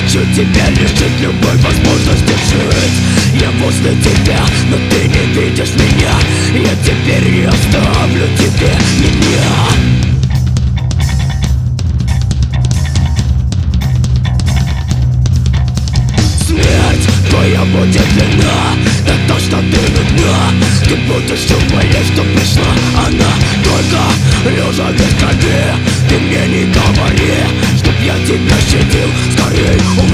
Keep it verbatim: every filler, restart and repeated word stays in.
хочу тебя лишить любой возможности жить. Я возле тебя, но ты не видишь меня. Я теперь оставлю тебе меня. Твоя будет длина, да то, что ты нужна. Ты будешь в моей, что пришла она. Только лежа без крови, ты мне не говори, чтоб я тебя щадил. Скорей